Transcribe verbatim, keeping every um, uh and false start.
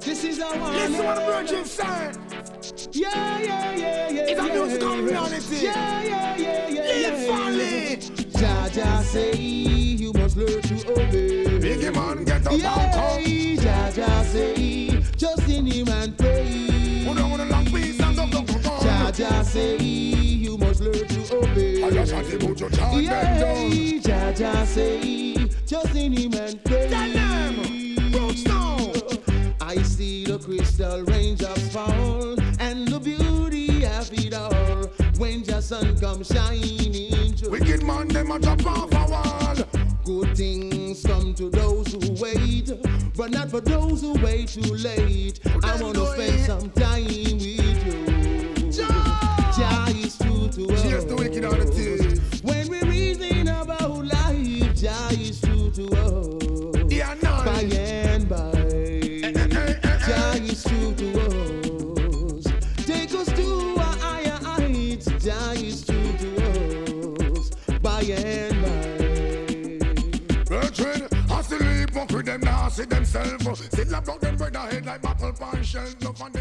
This is our one. Listen what the Virgin say. Yeah, yeah, yeah, yeah. It's a yeah, musical yeah, reality. Yeah, yeah, yeah, yeah. Live yeah, family. Jah Jah say you must learn to obey. Biggie man get up Yeah, and come. Jah Jah say just in him and pray. Put on a long piece and go, go, go, go. Jah Jah say you must learn to obey. I just want to put your child Yeah, down. Jah Jah say just in him and pray. Tell them, roots down. I see the crystal raindrops fall and the beauty of it all when the sun comes shining through. Wicked man, them a drop off a wall. Good things come to those who wait, but not for those who wait too late. I want to spend some time with you. Jah is true to us. Cheers to wicked on the tears. When we reason about life, Jah is true to us. Yeah, no. By and by. Jah is true to us. Take us to a higher heights. Jah is true to us. By and by. Virgin, I still live walk with them now, see themselves. Still I block them right ahead like buckle pan shells. Love and